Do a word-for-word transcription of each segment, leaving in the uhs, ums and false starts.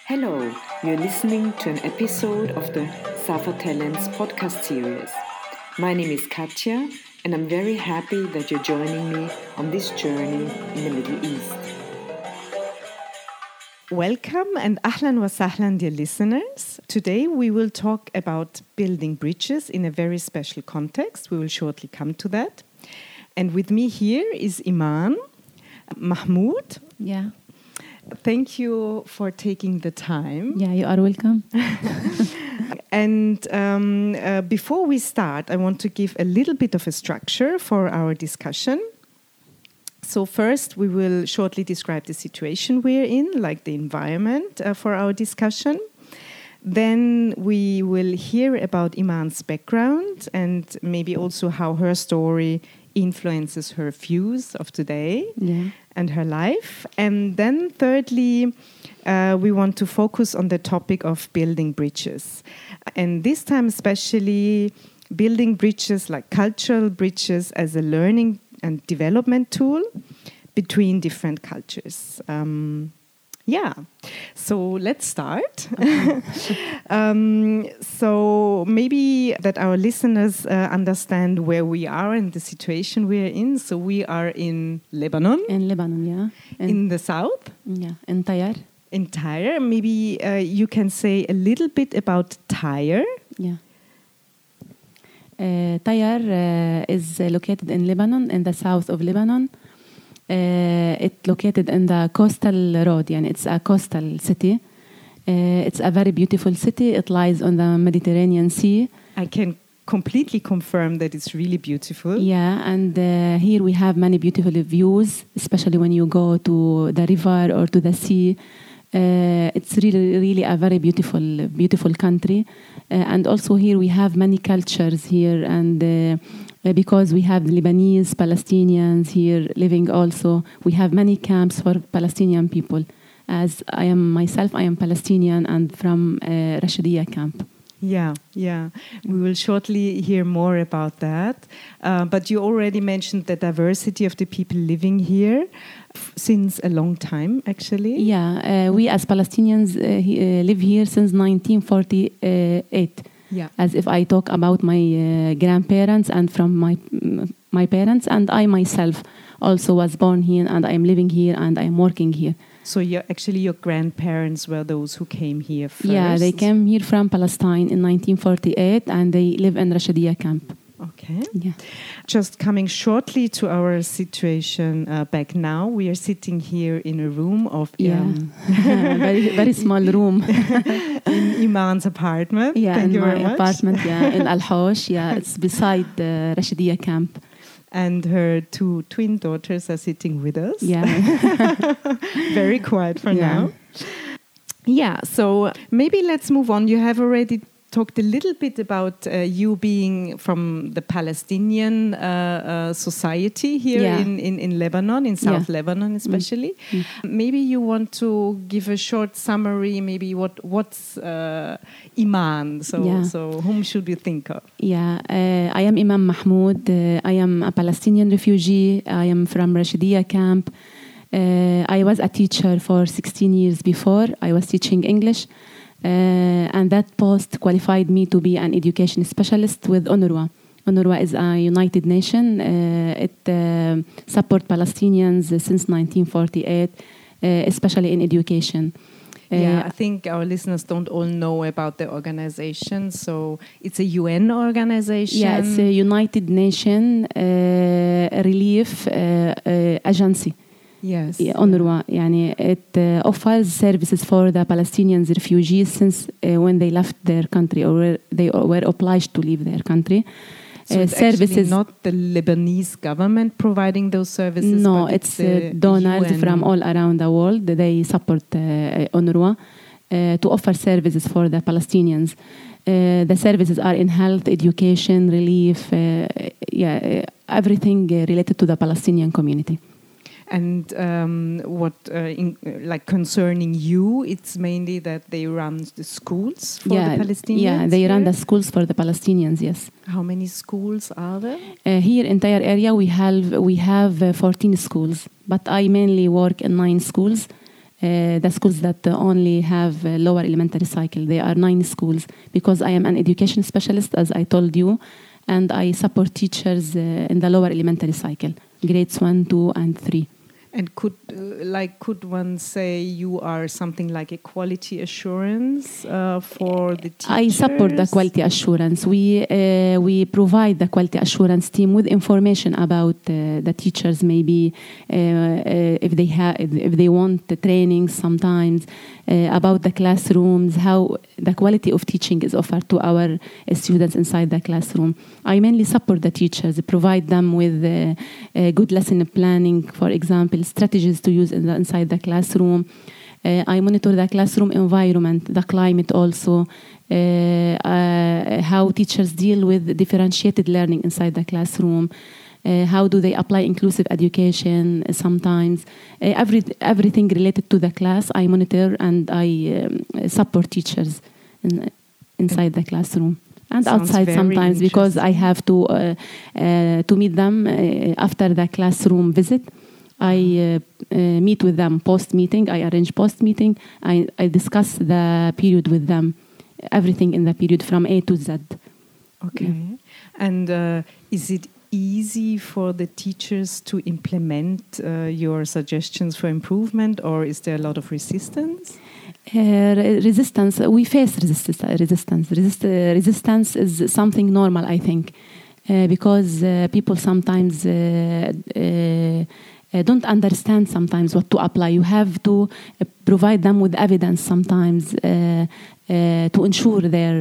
Hello, you're listening to an episode of the Safa Talents podcast series. My name is Katja, and I'm very happy that you're joining me on this journey in the Middle East. Welcome and ahlan wa sahlan, dear listeners. Today we will talk about building bridges in a very special context. We will shortly come to that. And with me here is Iman Mahmoud. Yeah. Thank you for taking the time. Yeah, you are welcome. And um, uh, before we start, I want to give a little bit of a structure for our discussion. So first, we will shortly describe the situation we're in, like the environment uh, for our discussion. Then we will hear about Iman's background and maybe also how her story influences her views of today. Yeah. And her life. And then thirdly, uh, we want to focus on the topic of building bridges. And this time especially building bridges, like cultural bridges, as a learning and development tool between different cultures. Um, yeah, so let's start. um, so maybe that our listeners uh, understand where we are and the situation we are in. So we are in Lebanon. In Lebanon, yeah. In, in the south. Yeah, in Tyre. In Tyre. Maybe uh, you can say a little bit about Tyre. Yeah. Uh, Tyre uh, is uh, located in Lebanon, in the south of Lebanon. Uh, it's located in the coastal road, and it's a coastal city. Uh, it's a very beautiful city. It lies on the Mediterranean Sea. I can completely confirm that it's really beautiful. Yeah, and uh, here we have many beautiful views, especially when you go to the river or to the sea. Uh, it's really, really a very beautiful, beautiful country. Uh, and also here we have many cultures here, and uh, because we have Lebanese, Palestinians here living also. We have many camps for Palestinian people. As I am myself, I am Palestinian and from uh, Rashidiyya camp. Yeah, yeah. We will shortly hear more about that. Uh, but you already mentioned the diversity of the people living here f- since a long time, actually. Yeah, uh, we as Palestinians uh, he, uh, live here since nineteen forty-eight. Yeah. As if I talk about my uh, grandparents and from my my parents, and I myself also was born here, and I am living here and I am working here. So you're, actually your grandparents were those who came here first? Yeah, they came here from Palestine in nineteen forty-eight, and they live in Rashidiyya camp. Okay. Yeah. Just coming shortly to our situation uh, back now, we are sitting here in a room of yeah, um, very very small room in Iman's apartment. Yeah, Thank in you my very much. apartment. Yeah, in Al Hosh. Yeah, it's beside the Rashidiyya camp. And her two twin daughters are sitting with us. Yeah, very quiet for yeah. now. Yeah, so maybe let's move on. You have already talked a little bit about uh, you being from the Palestinian uh, uh, society here yeah. in, in, in Lebanon, in South yeah. Lebanon especially. Mm. Mm. Maybe you want to give a short summary, maybe what what's uh, Iman, so, yeah. so whom should we think of? Yeah, uh, I am Imam Mahmoud. Uh, I am a Palestinian refugee. I am from Rashidiyya camp. Uh, I was a teacher for sixteen years before. I was teaching English. Uh, and that post qualified me to be an education specialist with UNRWA. UNRWA is a United Nation. Uh, it uh, supports Palestinians since nineteen forty-eight, uh, especially in education. Uh, yeah, I think our listeners don't all know about the organization. So it's a U N organization. Yeah, it's a United Nation uh, Relief uh, uh, Agency. Yes. Yeah, UNRWA. يعني it uh, offers services for the Palestinian refugees since uh, when they left their country or they were obliged to leave their country. So uh, it's services not the Lebanese government providing those services. No, but it's, it's uh, donors U N. from all around the world. They support uh, UNRWA uh, to offer services for the Palestinians. Uh, the services are in health, education, relief, uh, yeah, everything uh, related to the Palestinian community. And um, what, uh, in, uh, like concerning you, it's mainly that they run the schools for yeah, the Palestinians? Yeah, they here? run the schools for the Palestinians, yes. How many schools are there? Uh, here in Tyre area, we have we have uh, fourteen schools, but I mainly work in nine schools. uh, the schools that uh, only have uh, lower elementary cycle. They are nine schools because I am an education specialist, as I told you, and I support teachers uh, in the lower elementary cycle, grades one, two, and three. And could, uh, like, could one say you are something like a quality assurance uh, for the teachers? I support the quality assurance. We uh, we provide the quality assurance team with information about uh, the teachers, maybe uh, uh, if they have, if they want the training sometimes uh, about the classrooms, how the quality of teaching is offered to our uh, students inside the classroom. I mainly support the teachers, provide them with uh, uh, good lesson planning, for example, strategies to use in the, inside the classroom. Uh, I monitor the classroom environment, the climate also, uh, uh, how teachers deal with differentiated learning inside the classroom, uh, how do they apply inclusive education sometimes. Uh, every, everything related to the class, I monitor and I um, support teachers in, inside the classroom. And Sounds outside sometimes because I have to, uh, uh, to meet them uh, after the classroom visit. I uh, uh, meet with them post-meeting. I arrange post-meeting. I, I discuss the period with them, everything in the period from A to Z. Okay. Yeah. And uh, is it easy for the teachers to implement uh, your suggestions for improvement, or is there a lot of resistance? Uh, resistance. We face resistance. Resistance. Resist, uh, resistance is something normal, I think, uh, because uh, people sometimes uh, uh, Uh, don't understand sometimes what to apply. You have to uh, provide them with evidence sometimes uh, uh, to ensure their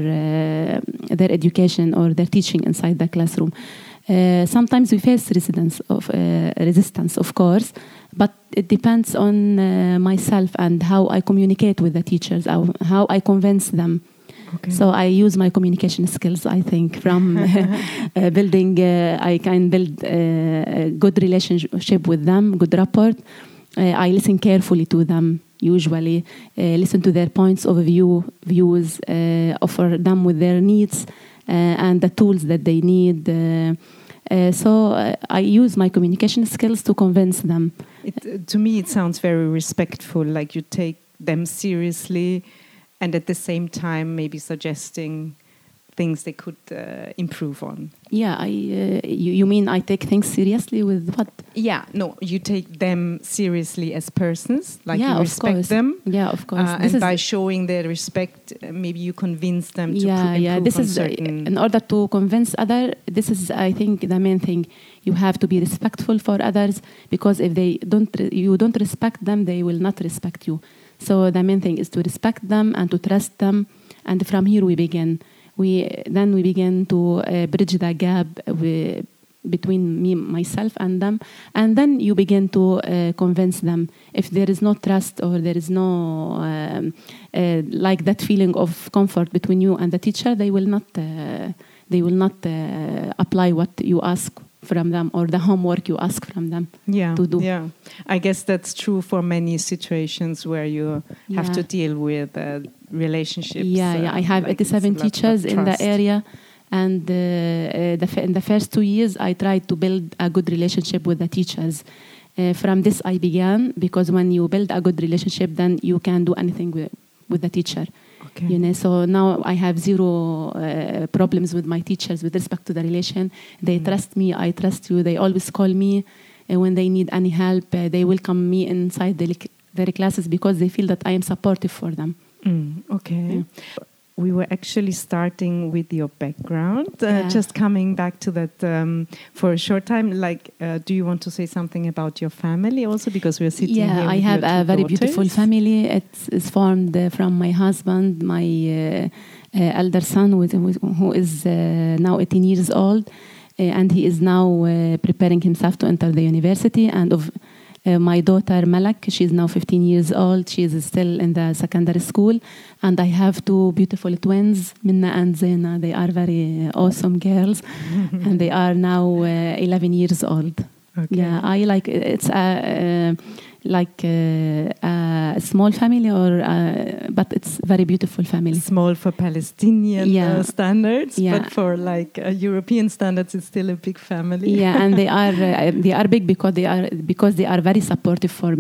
uh, their education or their teaching inside the classroom. Uh, sometimes we face resistance of uh, resistance, of course, but it depends on uh, myself and how I communicate with the teachers, how, how I convince them. Okay. So I use my communication skills, I think, from uh, building, uh, I can build uh, a good relationship with them, good rapport. Uh, I listen carefully to them, usually, uh, listen to their points of view, views, uh, offer them with their needs uh, and the tools that they need. Uh, uh, so uh, I use my communication skills to convince them. It, to me, it sounds very respectful, like you take them seriously, and at the same time, maybe suggesting things they could uh, improve on. Yeah, I. Uh, you, you mean I take things seriously with what? Yeah, no, you take them seriously as persons, like yeah, you respect course. them. Yeah, of course. Uh, and by showing their respect, uh, maybe you convince them to yeah, improve yeah. This on is certain... Uh, in order to convince other. This is, I think, the main thing. You have to be respectful for others, because if they don't, you don't respect them, they will not respect you. So the main thing is to respect them and to trust them, and from here we begin. We then we begin to uh, bridge the gap we, between me, myself, and them, and then you begin to uh, convince them. If there is no trust or there is no um, uh, like that feeling of comfort between you and the teacher, they will not uh, they will not uh, apply what you ask from them or the homework you ask from them yeah, to do. Yeah, I guess that's true for many situations where you yeah. have to deal with uh, relationships. Yeah, uh, yeah. I have like eighty-seven teachers in the area, and uh, uh, the f in the first two years, I tried to build a good relationship with the teachers. Uh, from this, I began, because when you build a good relationship, then you can do anything with, with the teacher. Okay. You know, so now I have zero uh, problems with my teachers with respect to the relation. They mm. trust me, I trust you. They always call me uh, when they need any help. Uh, they welcome me inside the, their classes because they feel that I am supportive for them. Mm, okay. Yeah. We were actually starting with your background. Uh, yeah. Just coming back to that um, for a short time. Like, uh, do you want to say something about your family also? Because we're sitting yeah, here. Yeah, I have a very daughters. beautiful family. It's, it's formed uh, from my husband, my uh, uh, elder son, who is, who is uh, now eighteen years old, uh, and he is now uh, preparing himself to enter the university. And of Uh, my daughter Malak, she's now fifteen years old. She is still in the secondary school. And I have two beautiful twins, Minna and Zena. They are very uh, awesome girls. And they are now uh, eleven years old. Okay. Yeah, I like it's a, uh, like uh, a small family, or uh, but it's very beautiful family. Small for Palestinian yeah. uh, standards, yeah. but for like uh, European standards, it's still a big family. Yeah, and they are uh, they are big because they are because they are very supportive for me.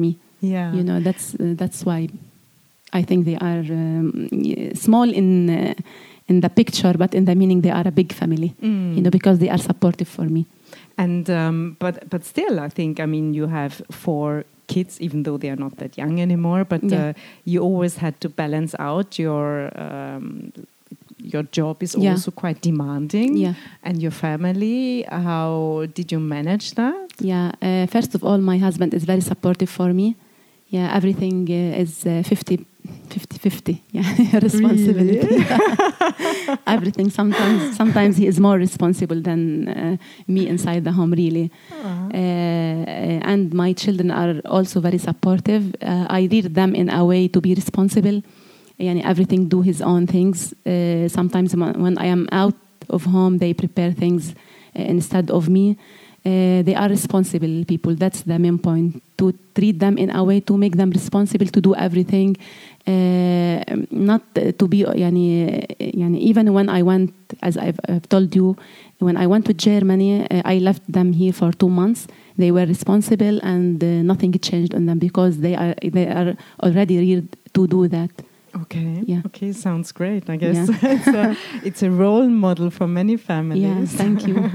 Yeah. You know, that's uh, that's why I think they are um, small in uh, in the picture, but in the meaning they are a big family. Mm. You know, because they are supportive for me. And um, but but still, I think I mean you have four kids, even though they are not that young anymore. But Yeah. uh, you always had to balance out your um, your job is Yeah. also quite demanding, Yeah. and your family. How did you manage that? Yeah. Uh, first of all, my husband is very supportive for me. Yeah, everything uh, is uh, fifty fifty. Yeah, responsibility. Really? Everything. Sometimes, sometimes he is more responsible than uh, me inside the home. Really, Uh-huh. uh, and my children are also very supportive. Uh, I rear them in a way to be responsible. Yani everything do his own things. Uh, sometimes when I am out of home, they prepare things uh, instead of me. Uh, they are responsible people. That's the main point. To treat them in a way to make them responsible to do everything. Uh, not to be yani, yani even when I went, as I've, I've told you, when I went to Germany, uh, I left them here for two months. They were responsible, and uh, nothing changed on them because they are they are already reared to do that. Okay. Yeah. Okay. Sounds great. I guess Yeah. it's, a, it's a role model for many families. Yeah, thank you.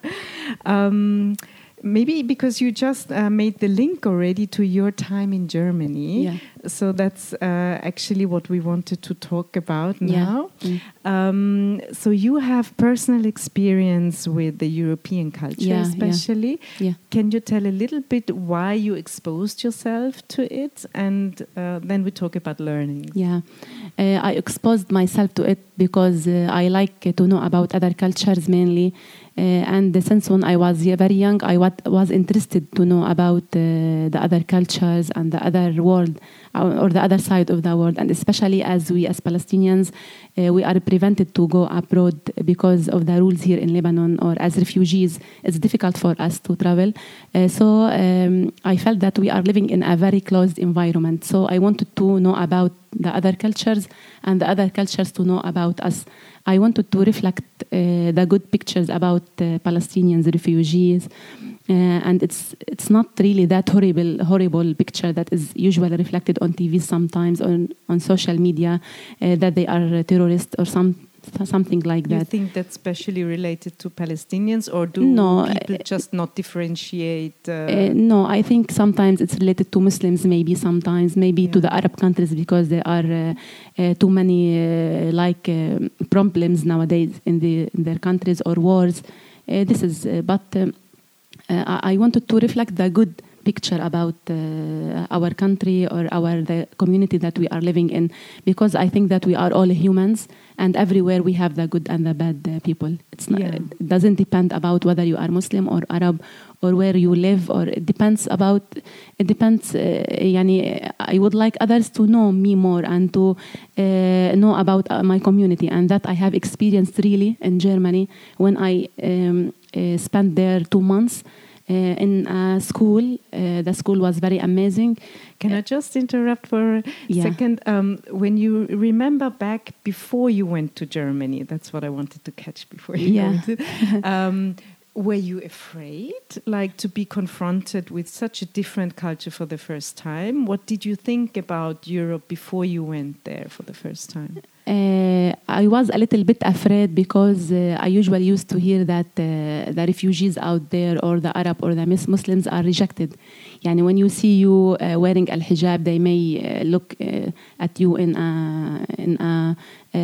um, maybe because you just uh, made the link already to your time in Germany. Yeah. So that's uh, actually what we wanted to talk about Yeah. now. Mm. Um, so you have personal experience with the European culture, Yeah, yeah. especially. Yeah. Can you tell a little bit why you exposed yourself to it? And uh, then we talk about learning. Yeah, uh, I exposed myself to it because uh, I like uh, to know about other cultures mainly. Uh, and since when I was uh, very young, I wat- was interested to know about uh, the other cultures and the other world, or, or the other side of the world. And especially as we, as Palestinians, uh, we are prevented to go abroad because of the rules here in Lebanon, or as refugees, it's difficult for us to travel. Uh, so um, I felt that we are living in a very closed environment. So I wanted to know about the other cultures and the other cultures to know about us. I wanted to reflect uh, the good pictures about uh, Palestinians, refugees, uh, and it's it's not really that horrible horrible picture that is usually reflected on T V sometimes, on on social media, uh, that they are terrorists or some something like You that. think that's specially related to Palestinians, or do No, people uh, just not differentiate? Uh, Uh, no, I think sometimes it's related to Muslims, maybe sometimes, maybe to Yeah. the Arab countries because there are uh, uh, too many uh, like uh, problems nowadays in, the, in their countries or wars. Uh, this is, uh, but um, uh, I I wanted to reflect the good picture about uh, our country or our the community that we are living in, because I think that we are all humans, and everywhere we have the good and the bad uh, people. It's not, Yeah. it doesn't depend about whether you are Muslim or Arab or where you live, or it depends about it depends. Uh, yani, I would like others to know me more and to uh, know about uh, my community, and that I have experienced really in Germany when I um, uh, spent there two months. Uh, in a school, uh, the school was very amazing. Can I just interrupt for a Yeah. second? Um, when you remember back before you went to Germany, that's what I wanted to catch before you Yeah. went. Um, were you afraid, like, to be confronted with such a different culture for the first time? What did you think about Europe before you went there for the first time? Uh, I was a little bit afraid because uh, I usually used to hear that uh, the refugees out there or the Arab or the Mus- Muslims are rejected. Yani when you see you uh, wearing al-hijab, they may uh, look uh, at you in a, in a uh,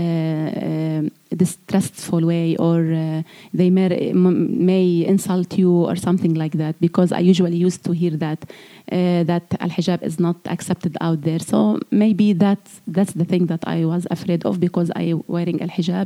uh, distrustful way, or uh, they may, m- may insult you or something like that, because I usually used to hear that uh, that al-hijab is not accepted out there. So maybe that's, that's the thing that I was afraid of, because I wearing al-hijab.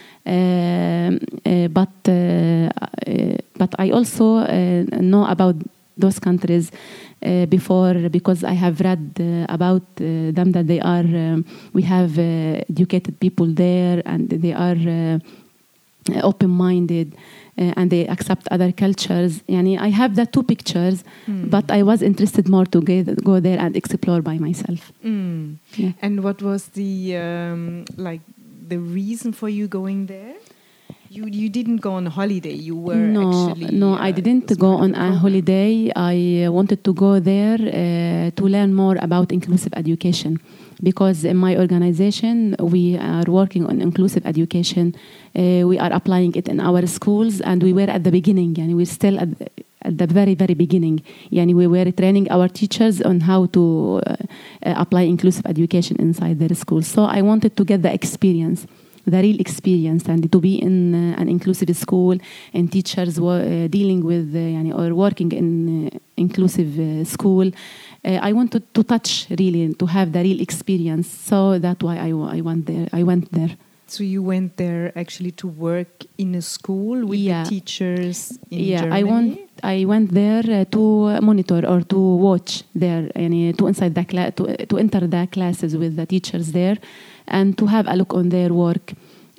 Um, uh, but uh, uh, but I also uh, know about those countries uh, before, because I have read uh, about uh, them, that they are um, we have uh, educated people there, and they are uh, open-minded, uh, and they accept other cultures. Yani I have the two pictures, Mm. but I was interested more to get, go there and explore by myself. Mm. Yeah. And what was the um, like the reason for you going there? You you didn't go on holiday. You were no, actually no. uh, I didn't as go part of on the a program. holiday. I uh, wanted to go there uh, to learn more about inclusive education, because in my organization we are working on inclusive education. Uh, we are applying it in our schools, and we were at the beginning. And we're still at the, at the very very beginning. Yani we were training our teachers on how to uh, uh, apply inclusive education inside their schools. So I wanted to get the experience, the real experience, and to be in uh, an inclusive school, and teachers were uh, dealing with uh, yani, or working in uh, inclusive uh, school. Uh, I wanted to touch really, to have the real experience. So that's why I, I went there. I went there. So you went there actually to work in a school with Yeah. the teachers in yeah, Germany? I went. I went there uh, to monitor or to watch there, yani, to inside the cla- to to enter the classes with the teachers there, and to have a look on their work,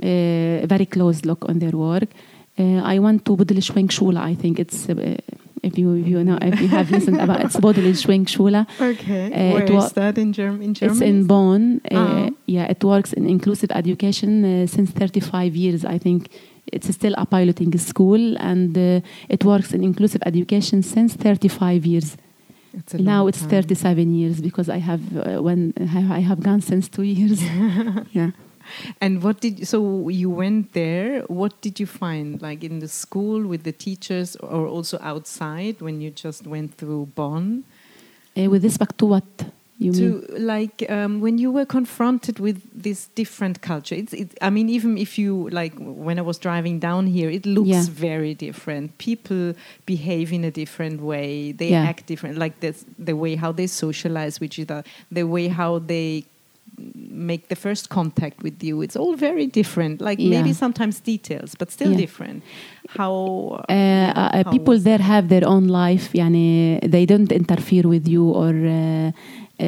uh, very close look on their work. Uh, I went to Bodil Schwenkschule. I think it's uh, if you if you know if you have listened about it's Bodil Schwenkschule. Okay, Uh, where it wa- is that in, Germ- in Germany? It's in Bonn. Uh, Uh-huh. Yeah, it works in inclusive education uh, since thirty-five years. I think it's still a piloting school, and uh, it works in inclusive education since thirty-five years. It's a Now long it's time. thirty-seven years, because I have uh, when I have gone since two years. Yeah. And what did so you went there? What did you find, like in the school with the teachers, or also outside when you just went through Bonn? Uh, with respect to what you mean? To like um, when you were confronted with this different culture. It's, it, I mean, even if you like when I was driving down here, it looks Yeah. very different. People behave in a different way. They Yeah. act different. Like this, the way how they socialize with each other, the way how they make the first contact with you. It's all very different. Like Yeah. maybe sometimes details, but still Yeah. different. How Uh, uh, how people was there that? have their own life. Yani, they don't interfere with you, or. Uh, uh,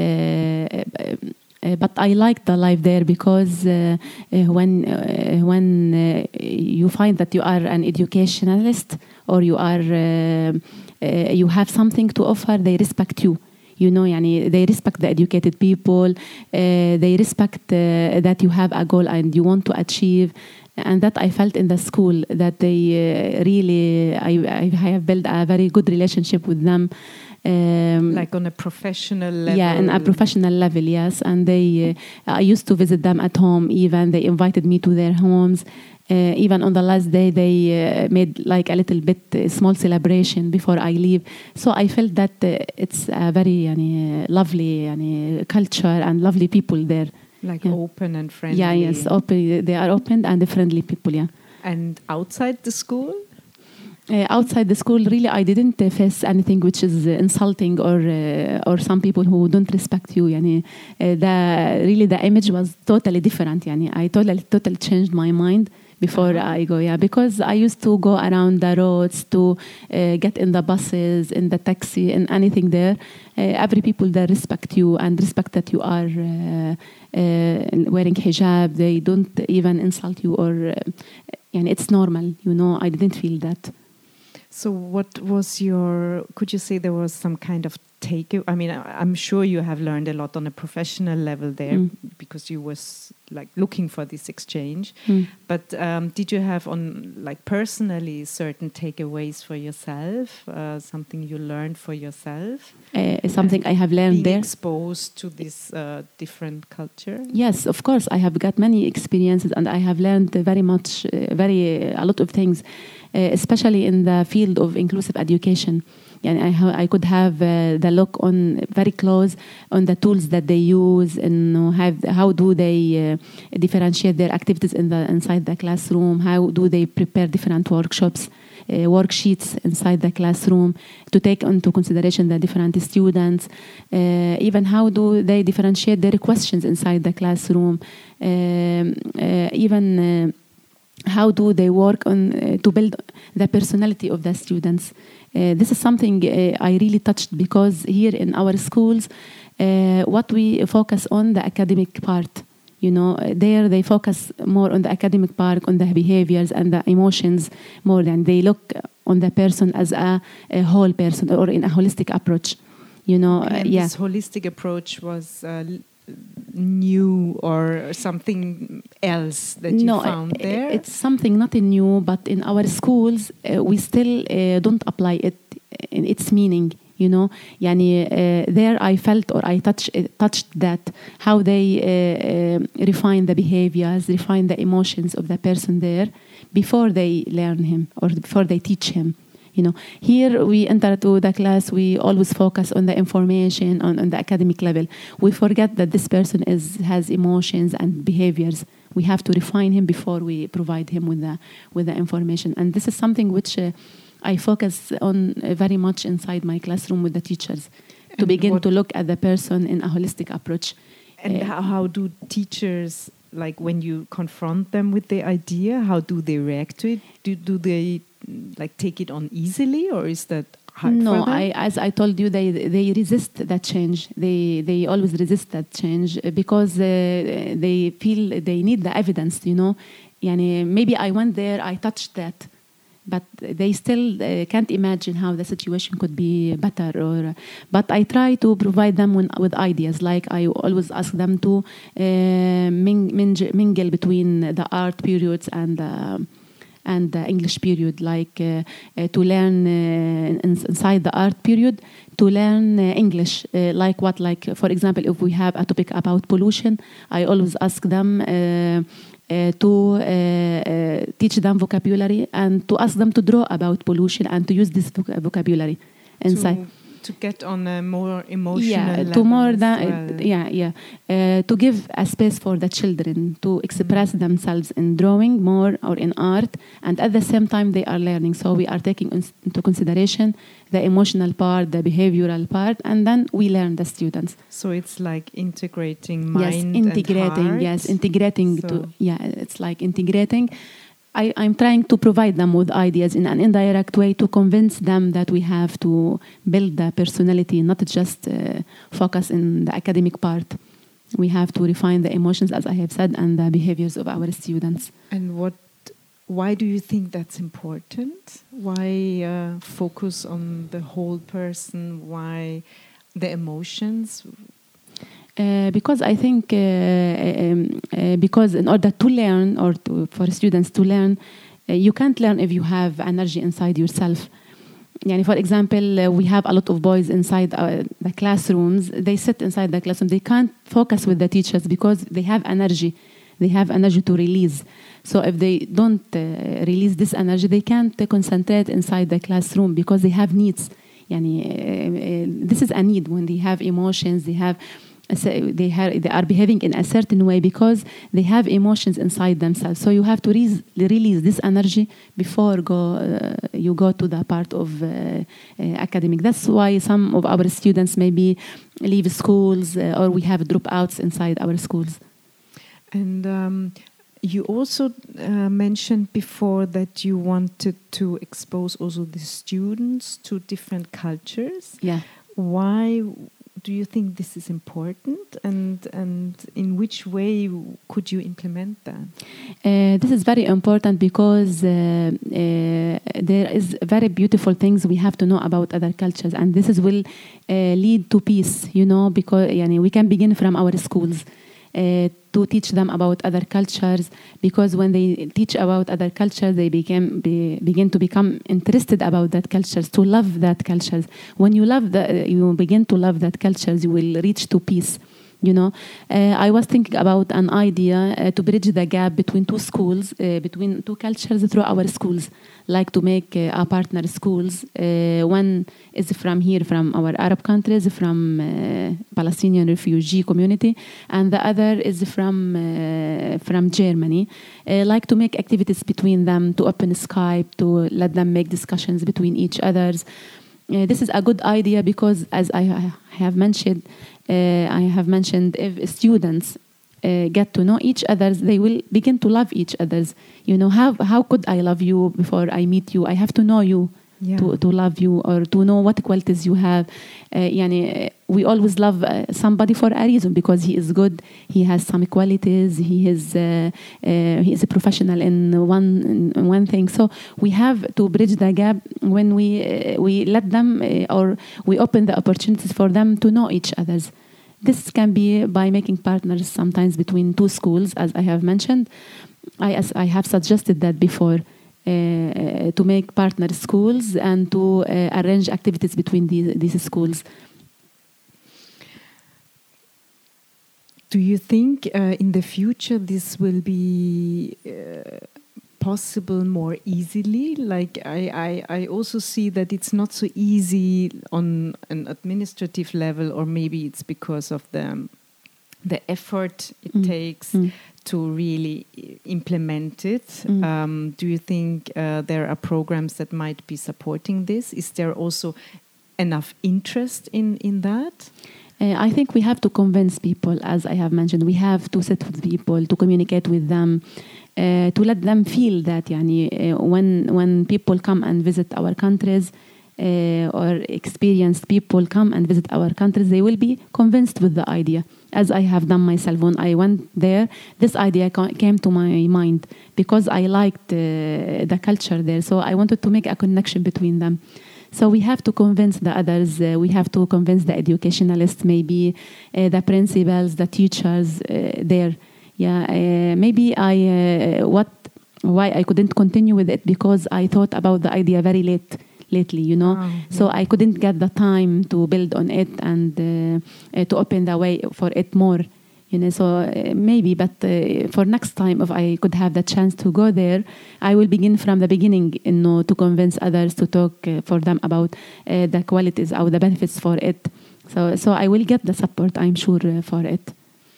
uh, but I like the life there, because uh, uh, when uh, when uh, you find that you are an educationalist, or you are uh, uh, you have something to offer, they respect you. You know, yani, they respect the educated people. Uh, they respect uh, that you have a goal and you want to achieve. And that I felt in the school, that they uh, really, I, I have built a very good relationship with them. Um, Like on a professional level? Yeah, on a professional level, yes. And they, uh, I used to visit them at home even. They invited me to their homes. Uh, even on the last day, they uh, made like a little bit uh, small celebration before I leave. So I felt that uh, it's a very yani, lovely yani, culture and lovely people there. Like Yeah. open and friendly. Yeah, yes, open. They are open and friendly people. Yeah. And outside the school? Uh, outside the school, really, I didn't uh, face anything which is uh, insulting, or uh, or some people who don't respect you. Yani, uh, the really the image was totally different. Yani, I totally totally changed my mind before Uh-huh. I go. Yeah, because I used to go around the roads to uh, get in the buses, in the taxi, and anything there. Uh, every people there respect you and respect that you are uh, uh, wearing hijab. They don't even insult you, or uh, yani, it's normal. You know, I didn't feel that. So what was your, could you say there was some kind of take? I mean, I- I'm sure you have learned a lot on a professional level there Mm. because you was like looking for this exchange. Mm. But um, did you have on like personally certain takeaways for yourself, uh, something you learned for yourself? Uh, something I have learned Being there. exposed to this uh, different culture? Yes, of course. I have got many experiences, and I have learned uh, very much, uh, very uh, a lot of things, uh, especially in the field of inclusive education. And I, ha- I could have uh, the look on very close on the tools that they use, and uh, have, how do they uh, differentiate their activities in the inside the classroom? How do they prepare different workshops, uh, worksheets inside the classroom to take into consideration the different students? Uh, even how do they differentiate their questions inside the classroom? Um, uh, even uh, how do they work on uh, to build the personality of the students? Uh, this is something uh, I really touched, because here in our schools, uh, what we focus on the academic part. You know, uh, there they focus more on the academic part, on the behaviors and the emotions more than they look on the person as a, a whole person, or in a holistic approach. You know, uh, And yeah. this holistic approach was uh, l- new or something else that you no, found uh, there? It's something not new, but in our schools uh, we still uh, don't apply it in its meaning. You know, yani, uh, there I felt or I touch, uh, touched that how they uh, uh, refine the behaviors, refine the emotions of the person there before they learn him or before they teach him. You know, here we enter to the class, we always focus on the information, on, on the academic level. We forget that this person is has emotions and behaviors. We have to refine him before we provide him with the with the information. And this is something which uh, I focus on uh, very much inside my classroom with the teachers, to And begin what- to look at the person in a holistic approach. And Uh, how, how do teachers, like when you confront them with the idea, how do they react to it? Do, do they mm, like take it on easily, or is that hard No, for them? I, as I told you, they they resist that change. They they always resist that change uh, because uh, they feel they need the evidence. You know, yani maybe I went there, I touched that, but they still uh, can't imagine how the situation could be better. Or, but I try to provide them with, with ideas. Like I always ask them to uh, ming, mingle, mingle between the art periods and uh, and the English period. Like uh, uh, to learn uh, in, inside the art period, to learn uh, English. Uh, like what? Like for example, if we have a topic about pollution, I always ask them. Uh, Uh, to uh, uh, teach them vocabulary and to ask them to draw about pollution and to use this voc- vocabulary inside. To, to get on a more emotional Yeah, level to more as than well. yeah, yeah. Uh, to give a space for the children to express Mm. themselves in drawing more or in art, and at the same time they are learning. So we are taking in- into consideration the emotional part, the behavioral part, and then we learn the students. So it's like integrating mind Yes, integrating. and heart. Yes, integrating. So- To yeah, it's like integrating. I, I'm trying to provide them with ideas in an indirect way to convince them that we have to build the personality, not just uh, focus in the academic part. We have to refine the emotions, as I have said, and the behaviors of our students. And what? Why do you think that's important? Why uh, focus on the whole person? Why the emotions? Uh, because I think uh, um, uh, because in order to learn or to, for students to learn, uh, you can't learn if you have energy inside yourself. Yani for example, uh, we have a lot of boys inside uh, the classrooms. They sit inside the classroom. They can't focus with the teachers because they have energy. They have energy to release. So if they don't uh, release this energy, they can't uh, concentrate inside the classroom because they have needs. Yani, uh, uh, this is a need when they have emotions. They have. So they have they are behaving in a certain way because they have emotions inside themselves. So you have to re- release this energy before go uh, you go to the part of uh, uh, academic. That's why some of our students maybe leave schools uh, or we have dropouts inside our schools. And um, you also uh, mentioned before that you wanted to expose also the students to different cultures. Yeah. Why do you think this is important, and and in which way could you implement that? Uh, this is very important because uh, uh, there is very beautiful things we have to know about other cultures, and this is will uh, lead to peace. You know, because yani, we can begin from our schools. Uh, to teach them about other cultures, because when they teach about other cultures, they became, be, begin to become interested about that cultures, to love that cultures. When you love the, you begin to love that cultures, you will reach to peace. You know, uh, I was thinking about an idea uh, to bridge the gap between two schools, uh, between two cultures through our schools, like to make uh, our partner schools. Uh, one is from here, from our Arab countries, from uh, Palestinian refugee community, and the other is from uh, from Germany. Uh, like to make activities between them, to open Skype, to let them make discussions between each others. Uh, this is a good idea because, as I have mentioned, uh, I have mentioned, if students uh, get to know each other, they will begin to love each others. You know, how how could I love you before I meet you? I have to know you. Yeah. To, to love you or to know what qualities you have. Uh, yani, we always love uh, somebody for a reason, because he is good, he has some qualities, he is uh, uh, he is a professional in one in one thing. So we have to bridge the gap when we uh, we let them uh, or we open the opportunities for them to know each others. This can be by making partners sometimes between two schools, as I have mentioned. I, as I have suggested that before, uh, to make partner schools and to uh, arrange activities between these, these schools. Do you think uh, in the future this will be uh, possible more easily? Like I, I, I also see that it's not so easy on an administrative level, or maybe it's because of the the effort it mm. takes mm. to really implement it. Mm. Um, do you think uh, there are programs that might be supporting this? Is there also enough interest in, in that? Uh, I think we have to convince people, as I have mentioned. We have to sit with people, to communicate with them, uh, to let them feel that yani, uh, when, when people come and visit our countries, uh, or experienced people come and visit our countries, they will be convinced with the idea. As I have done myself when I went there, this idea came to my mind because I liked uh, the culture there. So I wanted to make a connection between them. So we have to convince the others. Uh, we have to convince the educationalists, maybe uh, the principals, the teachers uh, there. Yeah, uh, maybe I uh, what why I couldn't continue with it because I thought about the idea very late. Lately, you know, oh, yeah. So I couldn't get the time to build on it and uh, uh, to open the way for it more, you know. So uh, maybe, but uh, for next time, if I could have the chance to go there, I will begin from the beginning, you know, to convince others to talk uh, for them about uh, the qualities or the benefits for it. So, so I will get the support, I'm sure, uh, for it.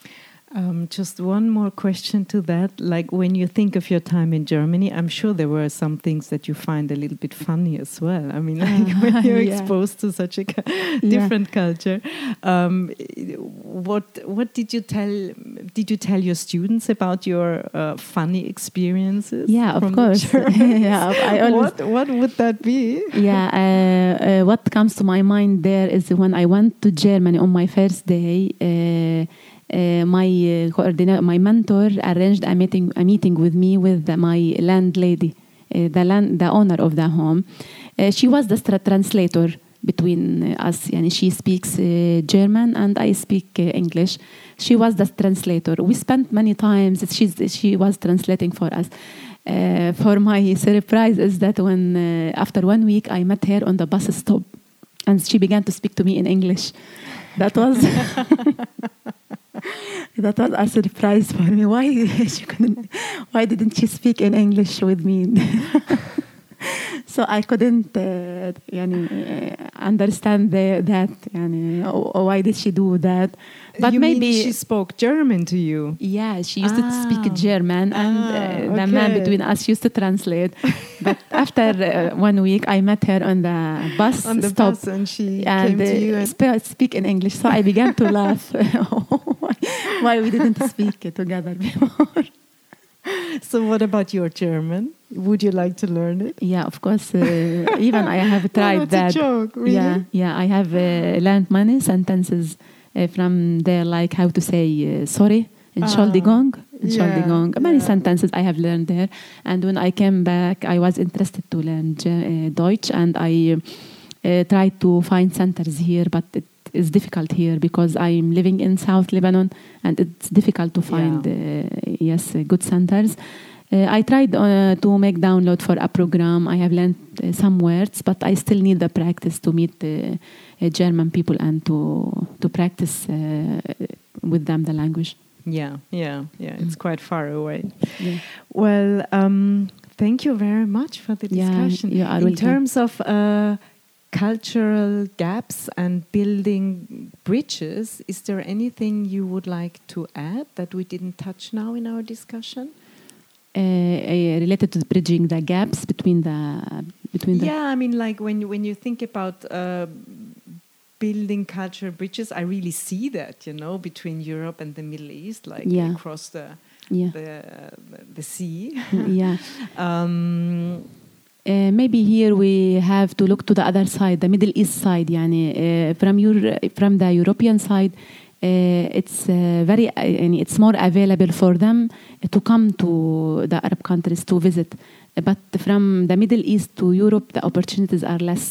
Um, just one more question to that. Like when you think of your time in Germany, I'm sure there were some things that you find a little bit funny as well. I mean, like uh, when you're yeah. exposed to such a different yeah. culture. Um, what what did you tell? Did you tell your students about your uh, funny experiences? Yeah, of course. yeah, I always what what would that be? Yeah, uh, uh, what comes to my mind there is when I went to Germany on my first day. Uh, Uh, my uh, coordinator, my mentor, arranged a meeting, a meeting with me with the, my landlady, uh, the land, the owner of the home. Uh, she was the tra- translator between uh, us. Yani she speaks uh, German and I speak uh, English. She was the translator. We spent many times. She's, she was translating for us. Uh, for my surprise is that when uh, after one week I met her on the bus stop, and she began to speak to me in English. That was. That was a surprise for me. Why she couldn't? Why didn't she speak in English with me? So I couldn't, uh, yani, uh, understand the, that. Yani, oh, why did she do that? But you maybe mean she spoke German to you. Yeah, she used ah. to speak German, and uh, ah, the okay. man between us used to translate. But after uh, one week, I met her on the bus on the stop, bus, and she and, came to you and sp- speak in English. So I began to laugh. why, why we didn't speak together before? So what about your German? Would you like to learn it? Yeah, of course. Uh, even I have tried oh, that's that. A joke, really? Yeah, yeah. I have uh, learned many sentences uh, from there, like how to say uh, sorry, Entschuldigung, uh, Entschuldigung. Yeah, many yeah. sentences I have learned there. And when I came back, I was interested to learn uh, Deutsch, and I uh, tried to find centers here, but it is difficult here because I'm living in South Lebanon, and it's difficult to find yeah. uh, yes uh, good centers. Uh, I tried uh, to make download for a program. I have learned uh, some words, but I still need the practice to meet uh, uh, German people and to to practice uh, with them the language. Yeah, yeah, yeah. It's mm. quite far away. Yeah. Well, um, thank you very much for the discussion. Yeah, in terms of uh, cultural gaps and building bridges, is there anything you would like to add that we didn't touch now in our discussion? Uh, uh, related to bridging the gaps between the between the yeah, I mean, like when you, when you think about uh, building cultural bridges, I really see that, you know, between Europe and the Middle East, like yeah. across the yeah. the, the sea. yeah. um, Uh, maybe here we have to look to the other side, the Middle East side. Yani, uh, from your from the European side, uh, it's uh, very uh, it's more available for them to come to the Arab countries to visit. But from the Middle East to Europe, the opportunities are less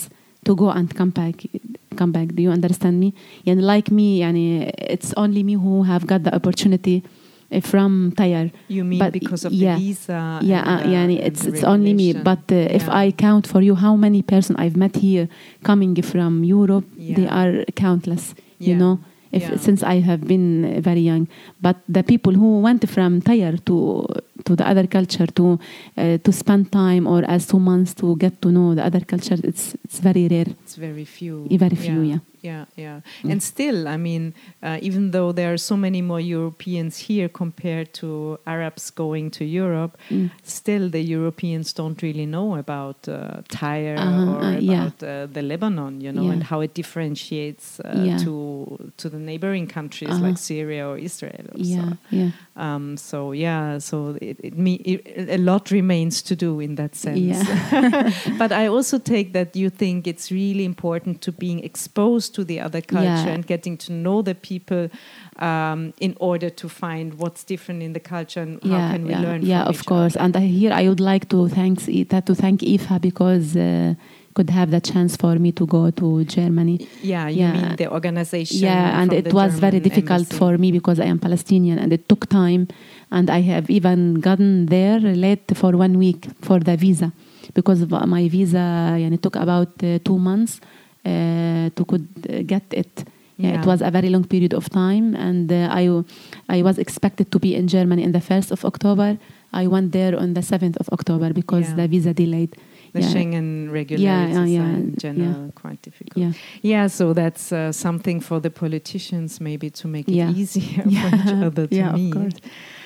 to go and come back. Come back. Do you understand me? And like me, yani, it's only me who have got the opportunity uh, from Tyre. You mean but because of yeah, the visa? Yeah, and, uh, uh, yani, and it's the it's only me. regulation? But uh, Yeah. if I count for you how many person I've met here coming from Europe, Yeah. they are countless. Yeah. You know. If, Yeah. Since I have been uh, very young, but the people who went from Tyre to to the other culture to uh, to spend time or as two months to get to know the other culture, it's it's very rare. It's very few. Very few, yeah. Yeah, yeah. And still, I mean, uh, even though there are so many more Europeans here compared to Arabs going to Europe, Mm. still the Europeans don't really know about uh, Tyre Uh-huh, or uh, yeah. about uh, the Lebanon, you know, Yeah. and how it differentiates uh, Yeah. to to the neighboring countries Uh-huh. like Syria or Israel. Or Yeah, so. yeah, Um, so yeah, so it, it, me, it, a lot remains to do in that sense. Yeah. But I also take that you think it's really important to being exposed to the other culture Yeah. and getting to know the people um, in order to find what's different in the culture and how yeah, can we yeah, learn yeah. from Of each course, other. and I, here I would like to thanks Ita, to thank I F A because uh, could have the chance for me to go to Germany. Yeah, you Yeah. mean the organization. Yeah, and from it the was very German difficult embassy. for me because I am Palestinian, and it took time, and I have even gotten there late for one week for the visa because of my visa. And it took about uh, two months uh, to could uh, get it. Yeah, Yeah. it was a very long period of time, and uh, I I was expected to be in Germany in the first of October. I went there on the seventh of October because Yeah. the visa delayed. The Yeah. Schengen regularities yeah, yeah, are in general yeah. quite difficult. Yeah. Yeah, so that's uh, something for the politicians maybe to make it Yeah. easier Yeah. for each other to Yeah, of meet. course.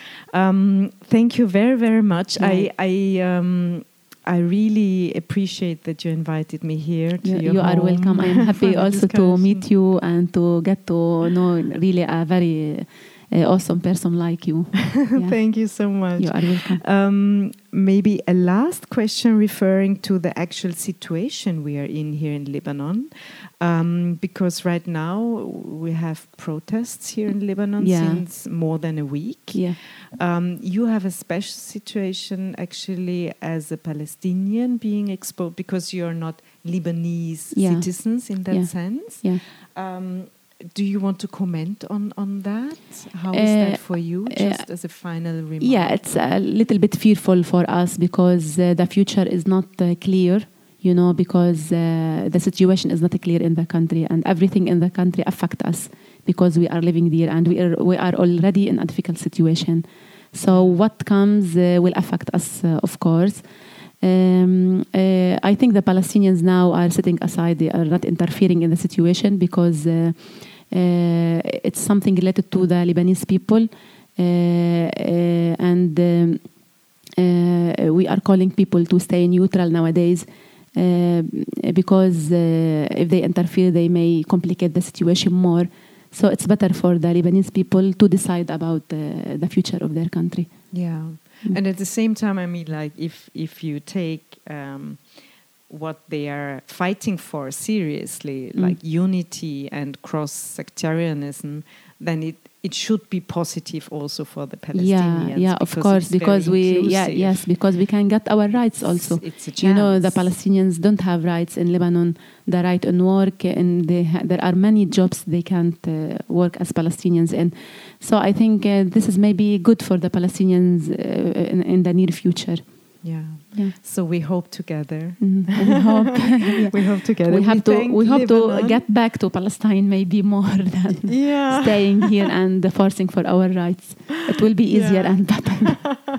Um, thank you very, very much. Yeah. I I, um, I really appreciate that you invited me here to You, your you are home welcome. I am for happy the also to discussion. meet you and to get to know really a very uh, awesome person like you. Yeah. Thank you so much. You are welcome. Um, maybe a last question referring to the actual situation we are in here in Lebanon, um, because right now we have protests here in Lebanon Yeah. since more than a week. Yeah. Um, you have a special situation actually as a Palestinian being exposed because you're not Lebanese Yeah. citizens in that Yeah. sense. Yeah. Um, do you want to comment on, on that? How is Uh, that for you, just as a final remark? Yeah, it's a little bit fearful for us because uh, the future is not uh, clear, you know, because uh, the situation is not clear in the country, and everything in the country affects us because we are living there and we are we are already in a difficult situation. So what comes uh, will affect us, uh, of course. Um, uh, I think the Palestinians now are sitting aside; they are not interfering in the situation because uh, uh, it's something related to the Lebanese people, uh, uh, and um, uh, we are calling people to stay neutral nowadays. Uh, because uh, if they interfere, they may complicate the situation more. So it's better for the Lebanese people to decide about uh, the future of their country. Yeah. Mm. And at the same time, I mean, like, if, if you take um, what they are fighting for seriously, Mm. like unity and cross-sectarianism, then it, it should be positive also for the Palestinians. Yeah, yeah, of because course, it's because very we, yeah, inclusive. yes, because we can get our rights also. It's a You know, the chance. Palestinians don't have rights in Lebanon. The right on work, and they ha- there are many jobs they can't uh, work as Palestinians in. So I think uh, this is maybe good for the Palestinians uh, in, in the near future. Yeah. Yeah. So we hope together. Mhm. We hope. Yeah. We hope together. We have to. thank We hope to Lebanon. get back to Palestine maybe more than Yeah. staying here and forcing for our rights. It will be easier Yeah. and better.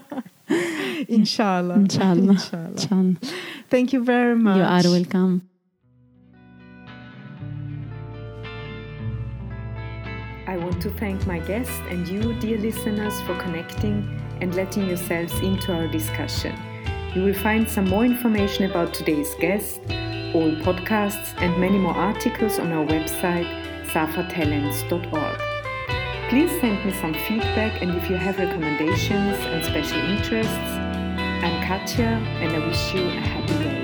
Inshallah. Inshallah. Inshallah. Inshallah. Thank you very much. You are welcome. I want to thank my guest and you, dear listeners, for connecting and letting yourselves into our discussion. You will find some more information about today's guest, all podcasts and many more articles on our website, safa talents dot org. Please send me some feedback, and if you have recommendations and special interests, I'm Katja and I wish you a happy day.